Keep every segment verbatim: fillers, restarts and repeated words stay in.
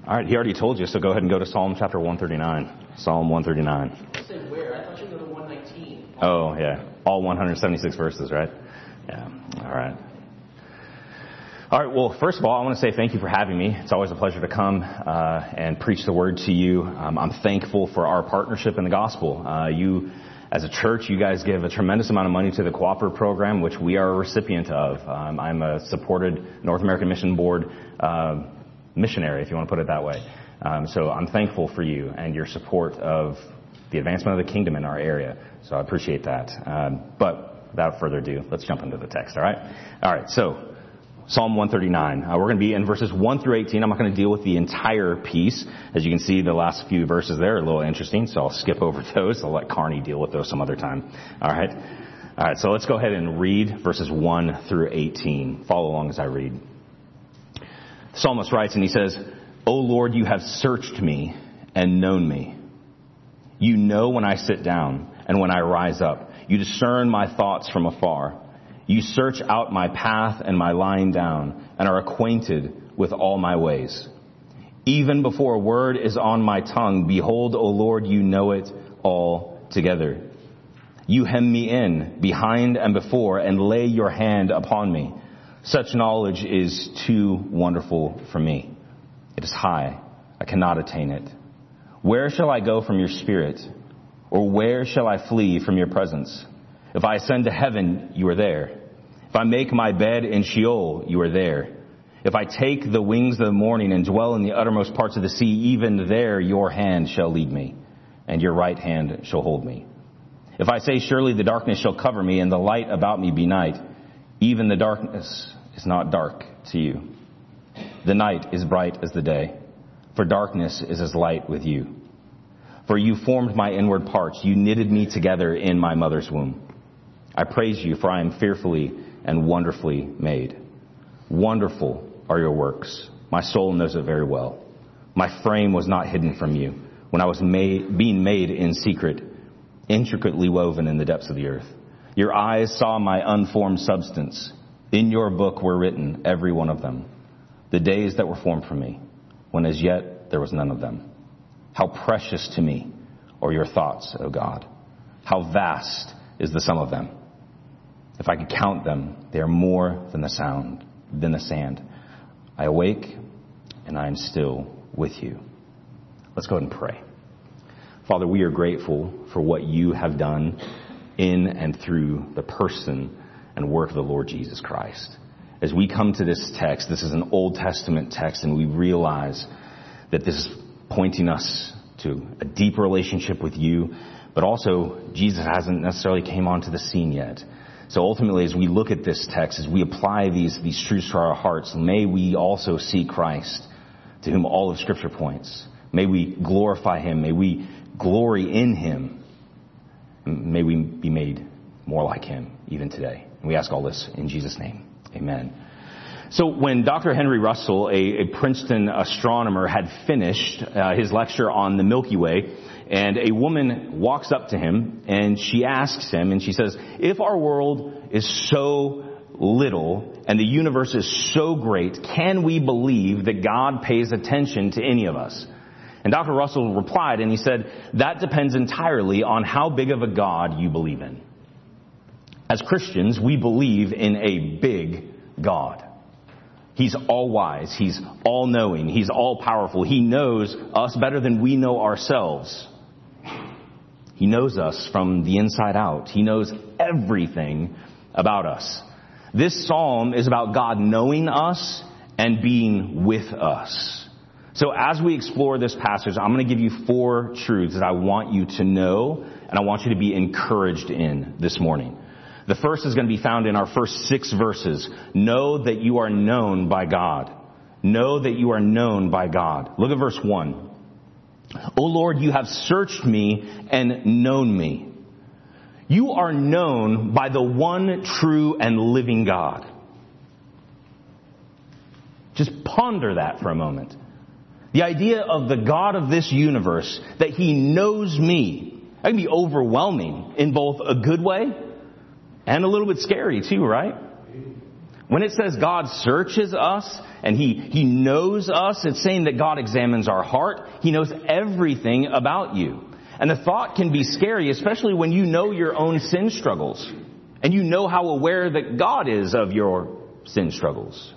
All right, he already told you, so go ahead and go to Psalm chapter one thirty-nine. Psalm one thirty-nine. You said where? I thought you were going to one nineteen. Oh, yeah. All one hundred seventy-six verses, right? Yeah. All right. All right, well, first of all, I want to say thank you for having me. It's always a pleasure to come uh, and preach the word to you. Um, I'm thankful for our partnership in the gospel. Uh, you, as a church, you guys give a tremendous amount of money to the Cooperative Program, which we are a recipient of. Um, I'm a supported North American Mission Board uh, missionary, if you want to put it that way. Um, so I'm thankful for you and your support of the advancement of the kingdom in our area. So I appreciate that. Um, but without further ado, let's jump into the text, all right? All right, so Psalm one thirty-nine. Uh, we're going to be in verses one through eighteen. I'm not going to deal with the entire piece. As you can see, the last few verses there are a little interesting, so I'll skip over those. I'll let Carney deal with those some other time. All right? All right, so let's go ahead and read verses one through eighteen. Follow along as I read. The psalmist writes, and he says, "O Lord, you have searched me and known me. You know when I sit down and when I rise up. You discern my thoughts from afar. You search out my path and my lying down and are acquainted with all my ways. Even before a word is on my tongue, behold, O Lord, you know it all together. You hem me in behind and before and lay your hand upon me. Such knowledge is too wonderful for me. It is high. I cannot attain it. Where shall I go from your spirit? Or where shall I flee from your presence? If I ascend to heaven, you are there. If I make my bed in Sheol, you are there. If I take the wings of the morning and dwell in the uttermost parts of the sea, even there your hand shall lead me, and your right hand shall hold me. If I say, surely the darkness shall cover me, and the light about me be night, even the darkness is not dark to you. The night is bright as the day, for darkness is as light with you. For you formed my inward parts. You knitted me together in my mother's womb. I praise you, for I am fearfully and wonderfully made. Wonderful are your works. My soul knows it very well. My frame was not hidden from you when I was made, being made in secret, intricately woven in the depths of the earth. Your eyes saw my unformed substance. In your book were written, every one of them, the days that were formed for me, when as yet there was none of them. How precious to me are your thoughts, O God. How vast is the sum of them. If I could count them, they are more than the sound, than the sand. I awake and I am still with you." Let's go ahead and pray. Father, we are grateful for what you have done in and through the person and work of the Lord Jesus Christ. As we come to this text, this is an Old Testament text, and we realize that this is pointing us to a deep relationship with you, but also Jesus hasn't necessarily came onto the scene yet. So ultimately, as we look at this text, as we apply these, these truths to our hearts, may we also see Christ, to whom all of Scripture points. May we glorify him. May we glory in him. May we be made more like him even today. And we ask all this in Jesus' name. Amen. So when Doctor Henry Russell, a, a Princeton astronomer, had finished uh, his lecture on the Milky Way, and a woman walks up to him and she asks him, and she says, if our world is so little and the universe is so great, can we believe that God pays attention to any of us? And Doctor Russell replied, and he said, that depends entirely on how big of a God you believe in. As Christians, we believe in a big God. He's all-wise. He's all-knowing. He's all-powerful. He knows us better than we know ourselves. He knows us from the inside out. He knows everything about us. This psalm is about God knowing us and being with us. So as we explore this passage, I'm going to give you four truths that I want you to know and I want you to be encouraged in this morning. The first is going to be found in our first six verses. Know that you are known by God. Know that you are known by God. Look at verse one. O Lord, you have searched me and known me. You are known by the one true and living God. Just ponder that for a moment. The idea of the God of this universe, that he knows me, that can be overwhelming in both a good way and a little bit scary too, right? When it says God searches us and he, he knows us, it's saying that God examines our heart. He knows everything about you. And the thought can be scary, especially when you know your own sin struggles and you know how aware that God is of your sin struggles.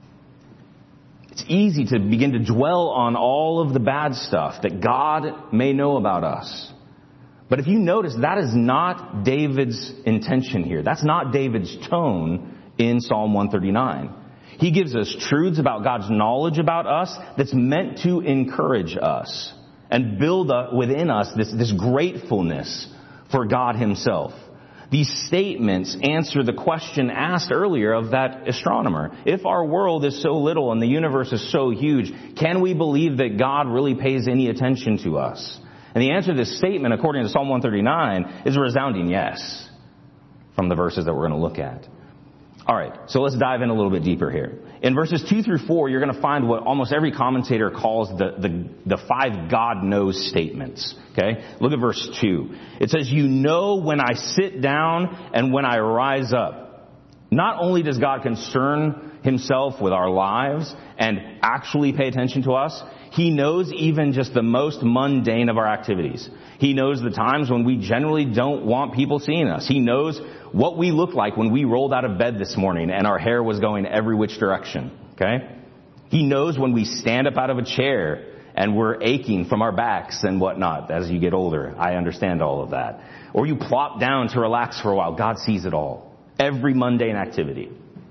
It's easy to begin to dwell on all of the bad stuff that God may know about us. But if you notice, that is not David's intention here. That's not David's tone in Psalm one thirty-nine. He gives us truths about God's knowledge about us that's meant to encourage us and build up within us this, this gratefulness for God himself. These statements answer the question asked earlier of that astronomer. If our world is so little and the universe is so huge, can we believe that God really pays any attention to us? And the answer to this statement, according to Psalm one thirty-nine, is a resounding yes from the verses that we're going to look at. All right, so let's dive in a little bit deeper here. In verses two through four, you're going to find what almost every commentator calls the, the, the five God knows statements. Okay? Look at verse two. It says, you know when I sit down and when I rise up. Not only does God concern himself with our lives and actually pay attention to us, he knows even just the most mundane of our activities. He knows the times when we generally don't want people seeing us. He knows what we look like when we rolled out of bed this morning and our hair was going every which direction. Okay? He knows when we stand up out of a chair and we're aching from our backs and whatnot as you get older. I understand all of that. Or you plop down to relax for a while. God sees it all. Every mundane activity.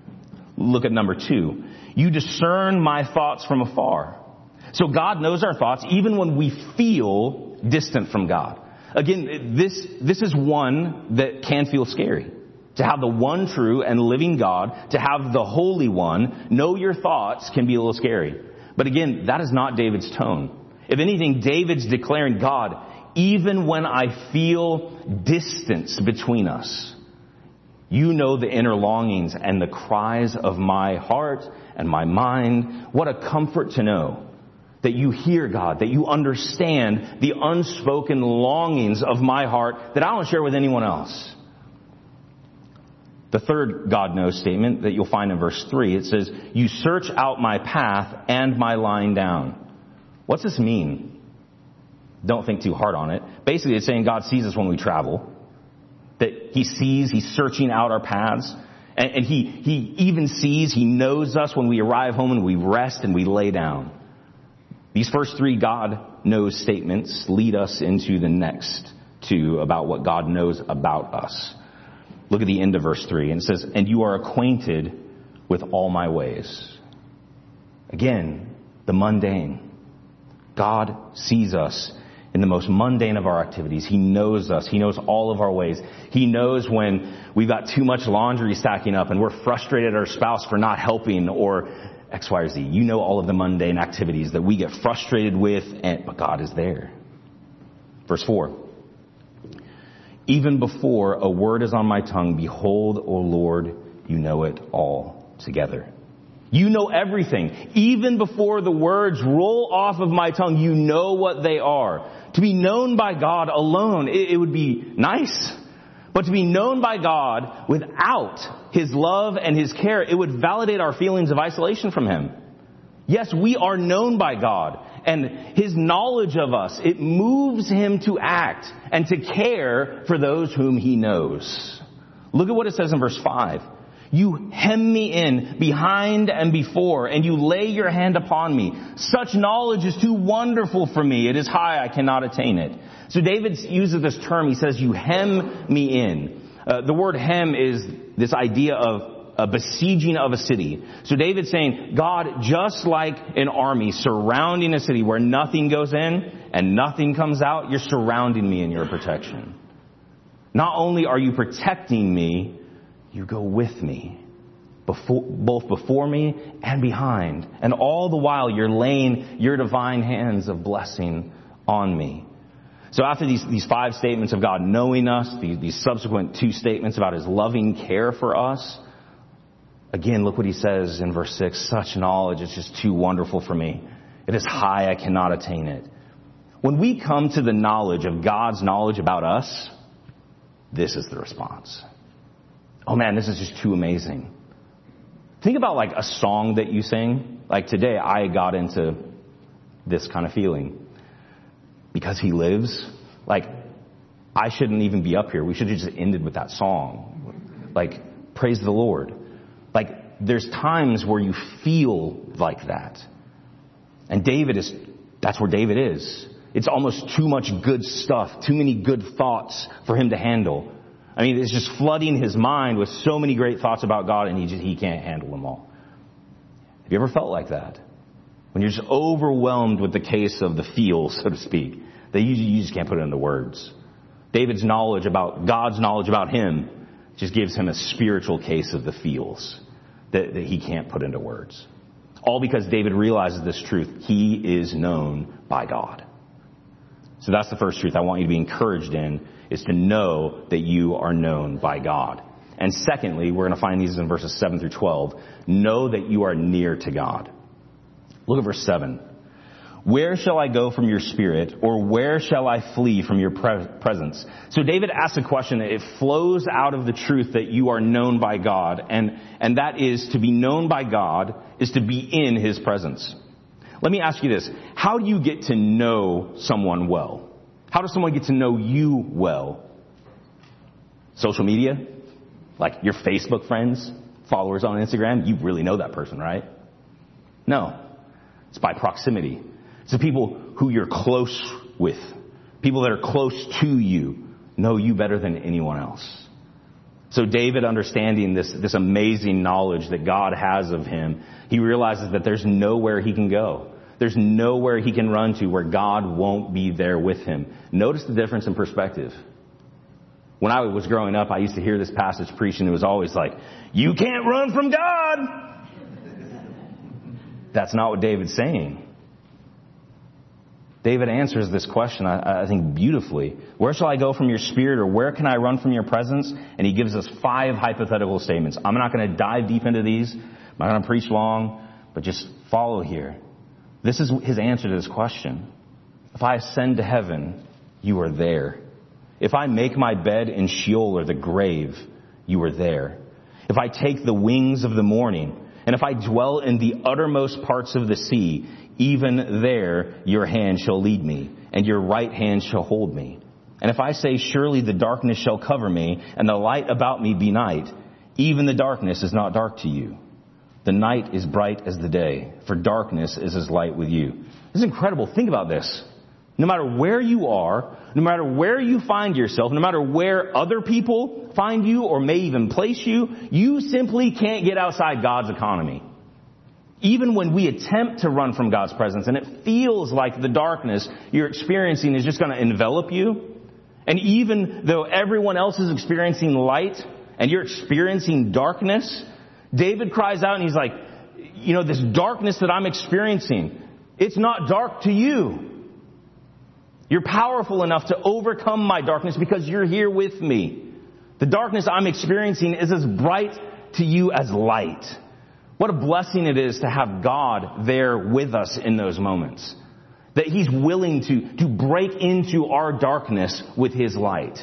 Look at number two. You discern my thoughts from afar. So God knows our thoughts even when we feel distant from God. Again, this, this is one that can feel scary. To have the one true and living God, to have the Holy One, know your thoughts can be a little scary. But again, that is not David's tone. If anything, David's declaring, God, even when I feel distance between us, you know the inner longings and the cries of my heart and my mind. What a comfort to know that you hear, God, that you understand the unspoken longings of my heart that I don't share with anyone else. The third God knows statement that you'll find in verse three, it says, you search out my path and my lying down. What's this mean? Don't think too hard on it. Basically, it's saying God sees us when we travel. That he sees, he's searching out our paths. And, and he, he even sees, he knows us when we arrive home and we rest and we lay down. These first three God knows statements lead us into the next two about what God knows about us. Look at the end of verse three, and it says, and you are acquainted with all my ways. Again, the mundane. God sees us in the most mundane of our activities. He knows us. He knows all of our ways. He knows when we've got too much laundry stacking up and we're frustrated at our spouse for not helping or X, Y, or Z. You know all of the mundane activities that we get frustrated with, and, but God is there. Verse four. Even before a word is on my tongue, behold, O Lord, you know it all together. You know everything. Even before the words roll off of my tongue, you know what they are. To be known by God alone, it, it would be nice. But to be known by God without his love and his care, it would validate our feelings of isolation from him. Yes, we are known by God. And his knowledge of us, it moves him to act and to care for those whom he knows. Look at what it says in verse five. You hem me in behind and before, and you lay your hand upon me. Such knowledge is too wonderful for me. It is high, I cannot attain it. So David uses this term. He says, you hem me in. Uh, the word hem is this idea of a besieging of a city. So David's saying, God, just like an army surrounding a city where nothing goes in and nothing comes out, you're surrounding me in your protection. Not only are you protecting me, you go with me, before, both before me and behind. And all the while you're laying your divine hands of blessing on me. So after these, these five statements of God knowing us, these, these subsequent two statements about his loving care for us, again, look what he says in verse six. Such knowledge is just too wonderful for me. It is high, I cannot attain it. When we come to the knowledge of God's knowledge about us, this is the response. Oh man, this is just too amazing. Think about like a song that you sing. Like today, I got into this kind of feeling. Because he lives, like, I shouldn't even be up here. We should have just ended with that song. Like, praise the Lord. Like, there's times where you feel like that. And David is, that's where David is. It's almost too much good stuff, too many good thoughts for him to handle. I mean, it's just flooding his mind with so many great thoughts about God, and he just, he can't handle them all. Have you ever felt like that? When you're just overwhelmed with the case of the feel, so to speak, that you, you just can't put it into words. David's knowledge about, God's knowledge about him just gives him a spiritual case of the feels that, that he can't put into words. All because David realizes this truth. He is known by God. So that's the first truth I want you to be encouraged in, is to know that you are known by God. And secondly, we're going to find these in verses seven through twelve. Know that you are near to God. Look at verse seven. Where shall I go from your spirit, or where shall I flee from your pre- presence? So David asks a question. It flows out of the truth that you are known by God. And, and that is, to be known by God is to be in his presence. Let me ask you this. How do you get to know someone well? How does someone get to know you well? Social media? Like your Facebook friends, followers on Instagram? You really know that person, right? No. It's by proximity. It's the people who you're close with. People that are close to you know you better than anyone else. So David, understanding this, this amazing knowledge that God has of him, he realizes that there's nowhere he can go. There's nowhere he can run to where God won't be there with him. Notice the difference in perspective. When I was growing up, I used to hear this passage preached, and it was always like, you can't run from God. That's not what David's saying. David answers this question, I, I think, beautifully. Where shall I go from your spirit, or where can I run from your presence? And he gives us five hypothetical statements. I'm not going to dive deep into these. I'm not going to preach long, but just follow here. This is his answer to this question. If I ascend to heaven, you are there. If I make my bed in Sheol, or the grave, you are there. If I take the wings of the morning, and if I dwell in the uttermost parts of the sea, even there your hand shall lead me, and your right hand shall hold me. And if I say, surely the darkness shall cover me, and the light about me be night, even the darkness is not dark to you. The night is bright as the day, for darkness is as light with you. This is incredible. Think about this. No matter where you are, no matter where you find yourself, no matter where other people find you or may even place you, you simply can't get outside God's economy. Even when we attempt to run from God's presence, and it feels like the darkness you're experiencing is just going to envelop you, and even though everyone else is experiencing light and you're experiencing darkness, David cries out and he's like, you know, this darkness that I'm experiencing, it's not dark to you. You're powerful enough to overcome my darkness because you're here with me. The darkness I'm experiencing is as bright to you as light. What a blessing it is to have God there with us in those moments. That He's willing to, to break into our darkness with His light.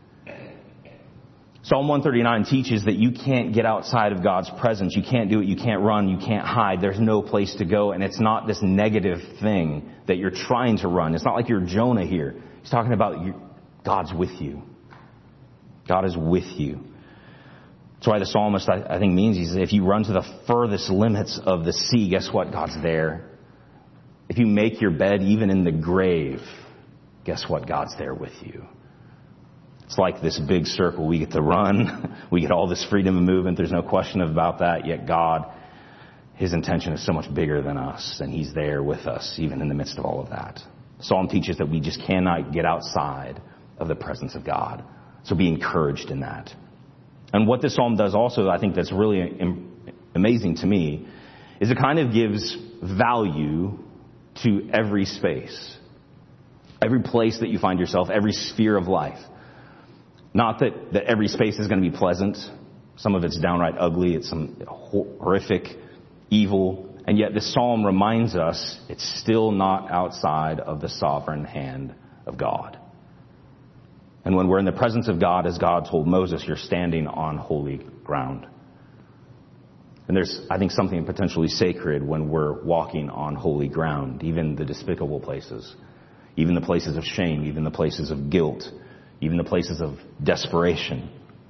Psalm one thirty-nine teaches that you can't get outside of God's presence. You can't do it. You can't run. You can't hide. There's no place to go. And it's not this negative thing that you're trying to run. It's not like you're Jonah here. He's talking about you, God's with you. God is with you. That's why the psalmist, I, I think, means he says, if you run to the furthest limits of the sea, guess what? God's there. If you make your bed even in the grave, guess what? God's there with you. It's like this big circle. We get to run. We get all this freedom of movement. There's no question about that. Yet God, His intention is so much bigger than us. And He's there with us, even in the midst of all of that. Psalm teaches that we just cannot get outside of the presence of God. So be encouraged in that. And what this psalm does also, I think that's really amazing to me, is it kind of gives value to every space. Every place that you find yourself, every sphere of life. Not that, that every space is going to be pleasant. Some of it's downright ugly. It's some horrific, evil. And yet this psalm reminds us it's still not outside of the sovereign hand of God. And when we're in the presence of God, as God told Moses, you're standing on holy ground. And there's, I think, something potentially sacred when we're walking on holy ground, even the despicable places, even the places of shame, even the places of guilt, even the places of desperation.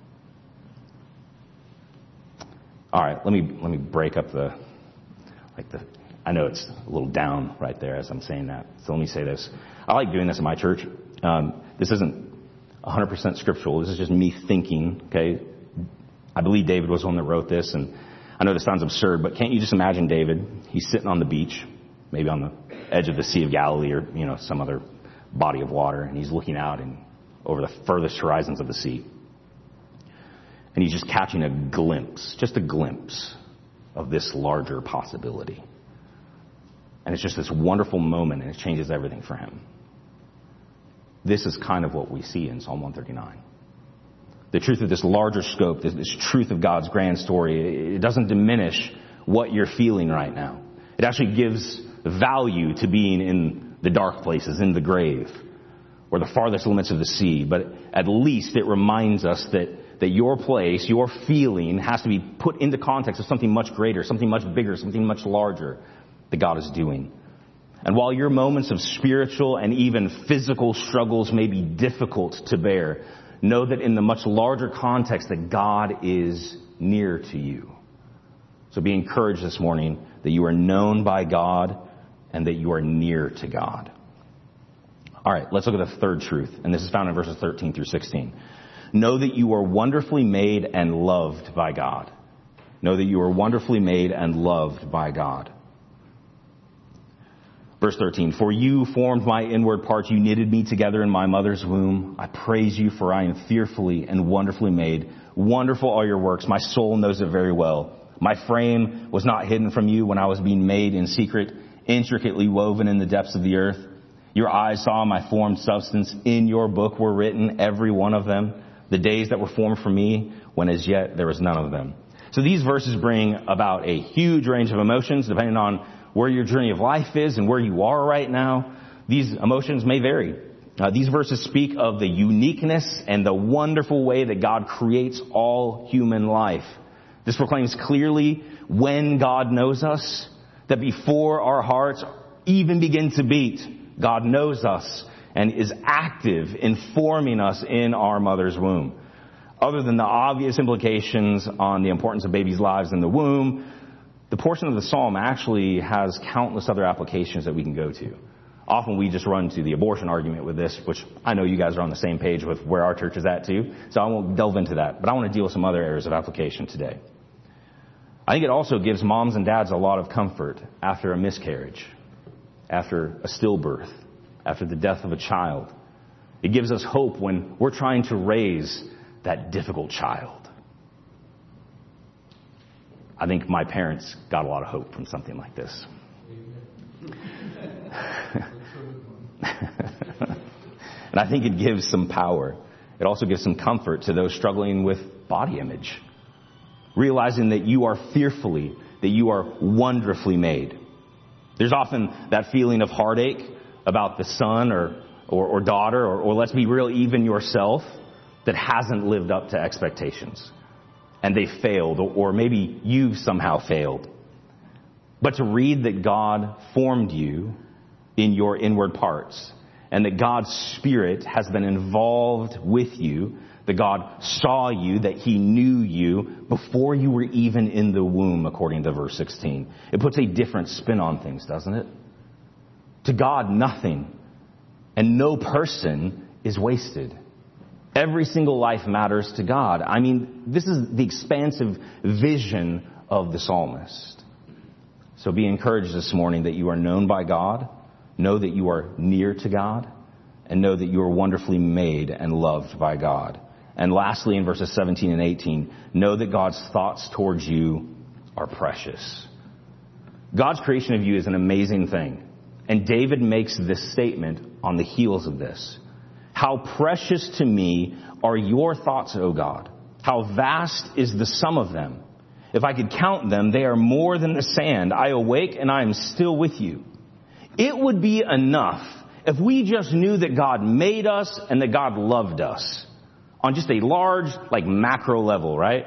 All right, let me let me break up the, like the, I know it's a little down right there as I'm saying that. So let me say this. I like doing this in my church. Um, this isn't one hundred percent scriptural. This is just me thinking, okay? I believe David was the one that wrote this, and I know this sounds absurd, but can't you just imagine David? He's sitting on the beach, maybe on the edge of the Sea of Galilee or, you know, some other body of water, and he's looking out and over the furthest horizons of the sea. And he's just catching a glimpse, just a glimpse of this larger possibility. And it's just this wonderful moment, and it changes everything for him. This is kind of what we see in Psalm one thirty-nine. The truth of this larger scope, this, this truth of God's grand story, it doesn't diminish what you're feeling right now. It actually gives value to being in the dark places, in the grave, or the farthest limits of the sea. But at least it reminds us that, that your place, your feeling, has to be put into context of something much greater, something much bigger, something much larger that God is doing. And while your moments of spiritual and even physical struggles may be difficult to bear, know that in the much larger context that God is near to you. So be encouraged this morning that you are known by God and that you are near to God. All right, let's look at the third truth, and this is found in verses thirteen through sixteen. Know that you are wonderfully made and loved by God. Know that you are wonderfully made and loved by God. Verse thirteen, for you formed my inward parts, you knitted me together in my mother's womb. I praise you, for I am fearfully and wonderfully made. Wonderful are your works. My soul knows it very well. My frame was not hidden from you when I was being made in secret, intricately woven in the depths of the earth. Your eyes saw my formed substance. In your book were written, every one of them, the days that were formed for me, when as yet there was none of them. So these verses bring about a huge range of emotions, depending on where your journey of life is and where you are right now. These emotions may vary. Uh, these verses speak of the uniqueness and the wonderful way that God creates all human life. This proclaims clearly when God knows us, that before our hearts even begin to beat, God knows us and is active in forming us in our mother's womb. Other than the obvious implications on the importance of babies' lives in the womb, the portion of the psalm actually has countless other applications that we can go to. Often we just run to the abortion argument with this, which I know you guys are on the same page with where our church is at too, so I won't delve into that. But I want to deal with some other areas of application today. I think it also gives moms and dads a lot of comfort after a miscarriage, after a stillbirth, after the death of a child. It gives us hope when we're trying to raise that difficult child. I think my parents got a lot of hope from something like this. And I think it gives some power. It also gives some comfort to those struggling with body image. Realizing that you are fearfully, that you are wonderfully made. There's often that feeling of heartache about the son or, or, or daughter, or, or let's be real, even yourself, that hasn't lived up to expectations. And they failed, or maybe you've somehow failed. But to read that God formed you in your inward parts, and that God's Spirit has been involved with you, that God saw you, that He knew you before you were even in the womb, according to verse sixteen. It puts a different spin on things, doesn't it? To God, nothing and no person is wasted. Every single life matters to God. I mean, this is the expansive vision of the psalmist. So be encouraged this morning that you are known by God, know that you are near to God, and know that you are wonderfully made and loved by God. And lastly, in verses seventeen and eighteen, know that God's thoughts towards you are precious. God's creation of you is an amazing thing. And David makes this statement on the heels of this. How precious to me are your thoughts, O God. How vast is the sum of them. If I could count them, they are more than the sand. I awake and I am still with you. It would be enough if we just knew that God made us and that God loved us on just a large, like macro level, right?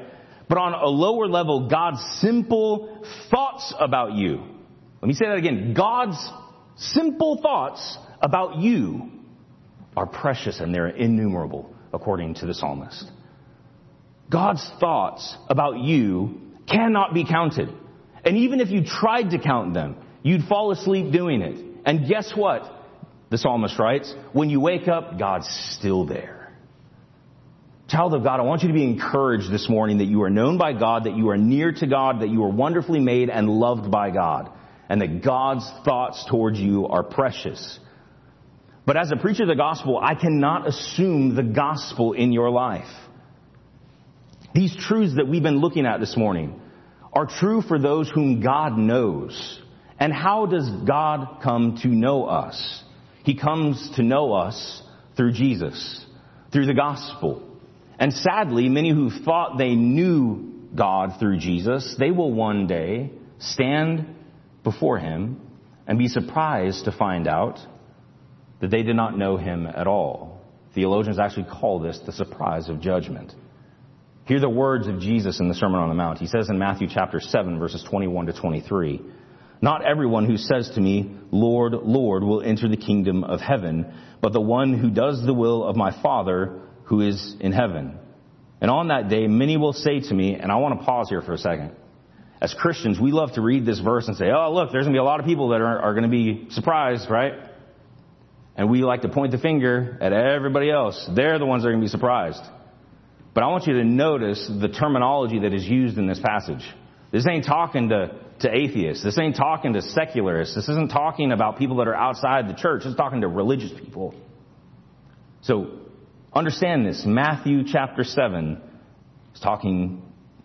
but on a lower level, God's simple thoughts about you. Let me say that again. God's simple thoughts about you are precious and they're innumerable, according to the psalmist. God's thoughts about you cannot be counted. And even if you tried to count them, you'd fall asleep doing it. And guess what? The psalmist writes, when you wake up, God's still there. Child of God, I want you to be encouraged this morning that you are known by God, that you are near to God, that you are wonderfully made and loved by God, and that God's thoughts towards you are precious. But as a preacher of the gospel, I cannot assume the gospel in your life. These truths that we've been looking at this morning are true for those whom God knows. And how does God come to know us? He comes to know us through Jesus, through the gospel. And sadly, many who thought they knew God through Jesus, they will one day stand before Him and be surprised to find out that they did not know Him at all. Theologians actually call this the surprise of judgment. Hear the words of Jesus in the Sermon on the Mount. He says in Matthew chapter seven, verses twenty-one to twenty-three, "Not everyone who says to me, 'Lord, Lord,' will enter the kingdom of heaven, but the one who does the will of my Father who is in heaven. And on that day, many will say to me," and I want to pause here for a second. As Christians, we love to read this verse and say, oh, look, there's going to be a lot of people that are, are going to be surprised, right? And we like to point the finger at everybody else. They're the ones that are going to be surprised. But I want you to notice the terminology that is used in this passage. This ain't talking to, to atheists. This ain't talking to secularists. This isn't talking about people that are outside the church. It's talking to religious people. So, understand this. Matthew chapter seven is talking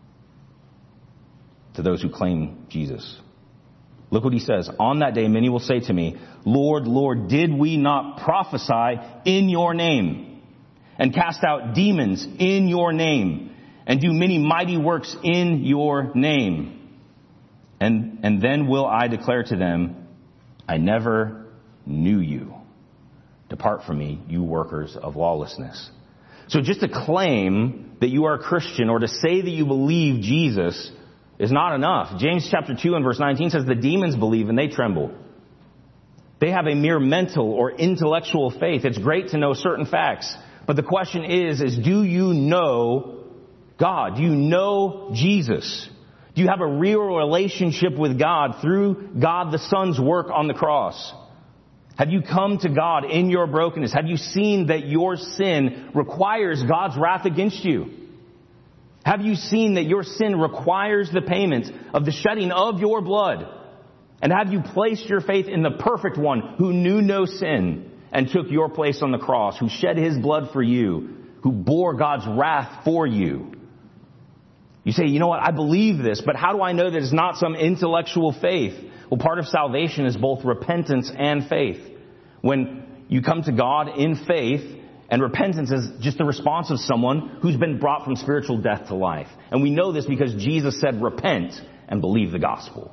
to those who claim Jesus. Look what he says. "On that day, many will say to me, 'Lord, Lord, did we not prophesy in your name and cast out demons in your name and do many mighty works in your name?' And, and then will I declare to them, 'I never knew you. Depart from me, you workers of lawlessness.'" So just to claim that you are a Christian or to say that you believe Jesus is not enough. James chapter two and verse nineteen says the demons believe and they tremble. They have a mere mental or intellectual faith. It's great to know certain facts. But the question is, is do you know God? Do you know Jesus? Do you have a real relationship with God through God the Son's work on the cross? Have you come to God in your brokenness? Have you seen that your sin requires God's wrath against you? Have you seen that your sin requires the payment of the shedding of your blood? And have you placed your faith in the perfect one who knew no sin and took your place on the cross, who shed His blood for you, who bore God's wrath for you? You say, you know what, I believe this, but how do I know that it's not some intellectual faith? Well, part of salvation is both repentance and faith. When you come to God in faith, and repentance is just the response of someone who's been brought from spiritual death to life. And we know this because Jesus said, repent and believe the gospel.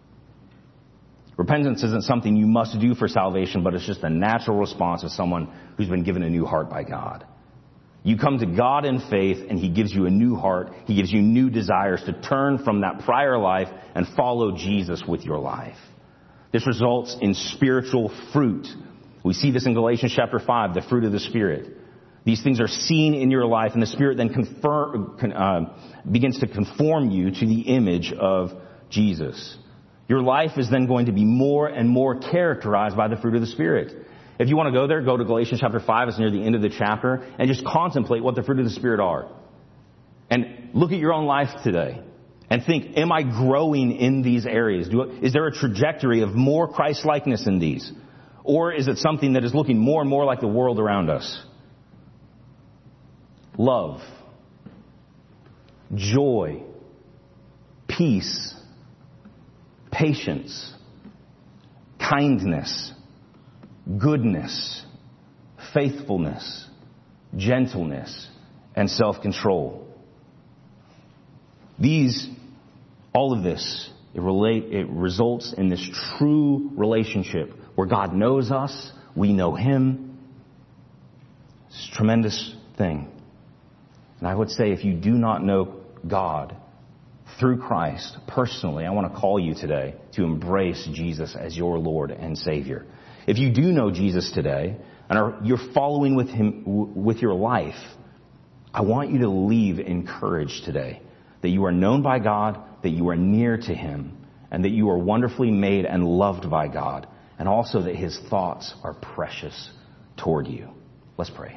Repentance isn't something you must do for salvation, but it's just a natural response of someone who's been given a new heart by God. You come to God in faith and He gives you a new heart. He gives you new desires to turn from that prior life and follow Jesus with your life. This results in spiritual fruit. We see this in Galatians chapter five, the fruit of the Spirit. These things are seen in your life, and the Spirit then confirm, uh, begins to conform you to the image of Jesus. Your life is then going to be more and more characterized by the fruit of the Spirit. If you want to go there, go to Galatians chapter five. It's near the end of the chapter, and just contemplate what the fruit of the Spirit are. And look at your own life today and think, am I growing in these areas? Do, is there a trajectory of more Christ-likeness in these? Or is it something that is looking more and more like the world around us? Love, joy, peace, patience, kindness, goodness, faithfulness, gentleness, and self-control. These, all of this, it, relate, it results in this true relationship where God knows us, we know Him. It's a tremendous thing. And I would say if you do not know God, through Christ, personally, I want to call you today to embrace Jesus as your Lord and Savior. If you do know Jesus today and are, you're following with Him w- with your life, I want you to leave encouraged today that you are known by God, that you are near to Him, and that you are wonderfully made and loved by God, and also that His thoughts are precious toward you. Let's pray.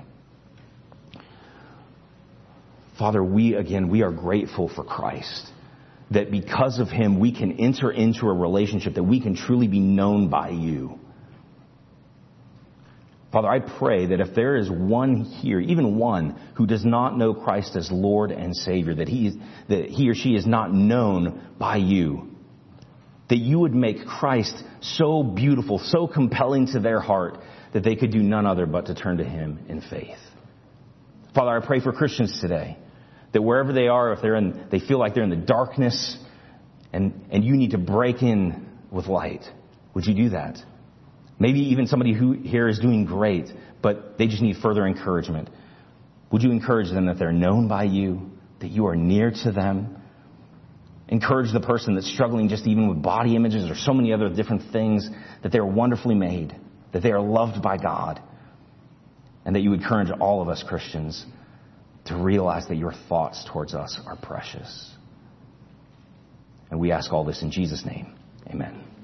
Father, we, again, we are grateful for Christ, that because of Him we can enter into a relationship, that we can truly be known by you. Father, I pray that if there is one here, even one, who does not know Christ as Lord and Savior, that he, is, that he or she is not known by you, that you would make Christ so beautiful, so compelling to their heart, that they could do none other but to turn to Him in faith. Father, I pray for Christians today, that wherever they are, if they're in, they feel like they're in the darkness and, and you need to break in with light, would you do that? Maybe even somebody who here is doing great, but they just need further encouragement. Would you encourage them that they're known by you, that you are near to them? Encourage the person that's struggling just even with body images or so many other different things, that they are wonderfully made, that they are loved by God, and that you would encourage all of us Christians to realize that your thoughts towards us are precious. And we ask all this in Jesus' name. Amen.